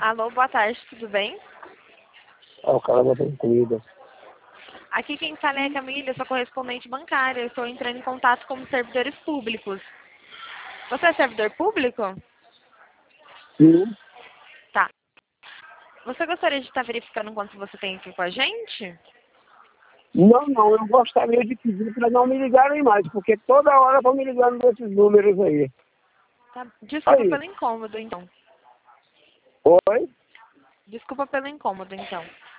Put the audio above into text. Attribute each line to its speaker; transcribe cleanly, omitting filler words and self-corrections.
Speaker 1: Alô, boa tarde, tudo bem?
Speaker 2: O cara vai ter comida.
Speaker 1: Aqui quem fala é a Camila, eu sou correspondente bancária. Eu estou entrando em contato com os servidores públicos. Você é servidor público?
Speaker 2: Sim.
Speaker 1: Tá. Você gostaria de estar verificando quanto você tem aqui com a gente?
Speaker 2: Não, eu gostaria de pedir para não me ligarem mais, porque toda hora vão me ligando desses números aí.
Speaker 1: Tá. Desculpa
Speaker 2: Aí.
Speaker 1: pelo incômodo, então.
Speaker 2: Oi?
Speaker 1: Desculpa pelo incômodo, então.